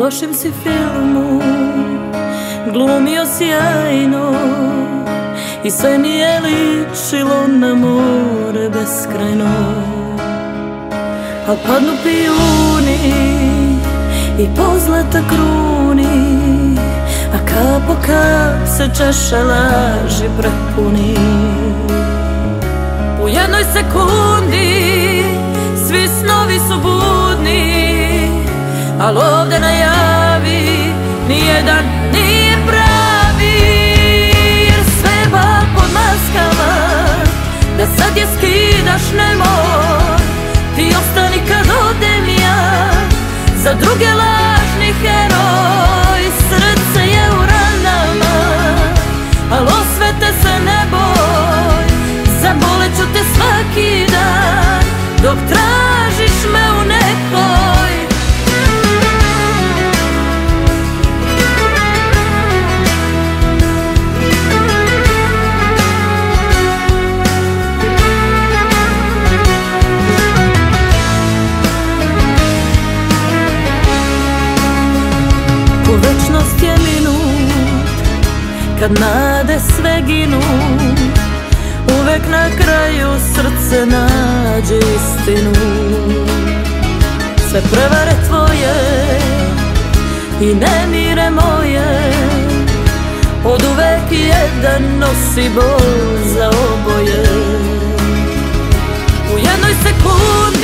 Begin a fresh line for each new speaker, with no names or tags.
lošem si filmu glumio sjajno i sve mi je ličilo na more beskrajno. Al padnu pijuni i pozlata kruni, a kap po kap se čaša laži prepuni. U jednoj sekundi svi snovi su budni, al ovde na javi nijedan nije pravi. Jer sve je bak pod maskama, da sad je skidaš nemoj. Ti ostani kad odem ja, za druge lažni heroj. Srce je u ranama, al osvete se ne boj. Zabolet ću te svaki dan, dok tražiš me u nekoj. Ko večnost je minut, kad nade sve ginu, uvek na kraju srce nađe istinu. Sve prevare tvoje i nemire moje, od uvek jedan nosi bol za oboje. U jednoj sekundi